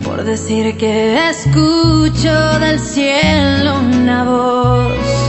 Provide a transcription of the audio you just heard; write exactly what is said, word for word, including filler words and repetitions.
por decir que escucho del cielo una voz.